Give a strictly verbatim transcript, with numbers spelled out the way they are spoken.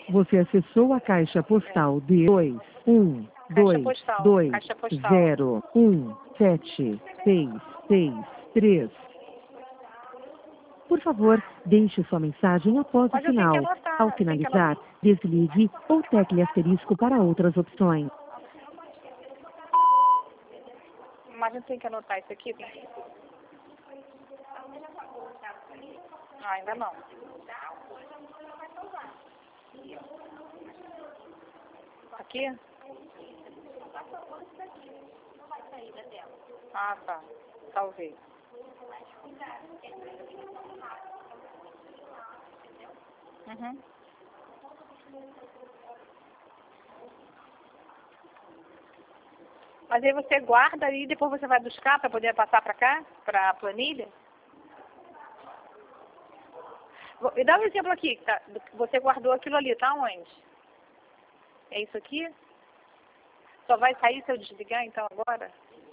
Você acessou a caixa postal de dois um dois dois zero um sete seis seis três. Por favor, deixe sua mensagem após o Mas eu tenho final. que anotar, Ao eu tenho que finalizar, desligue ou tecle asterisco para outras opções. Mas não tem que anotar isso aqui? Ah, ainda não. Aqui? Ah, tá. Talvez. Uhum. Mas aí você guarda e depois você vai buscar para poder passar para cá, para a planilha? Me dá um exemplo aqui, tá? Você guardou aquilo ali, tá onde? É isso aqui? Só vai sair se eu desligar então agora?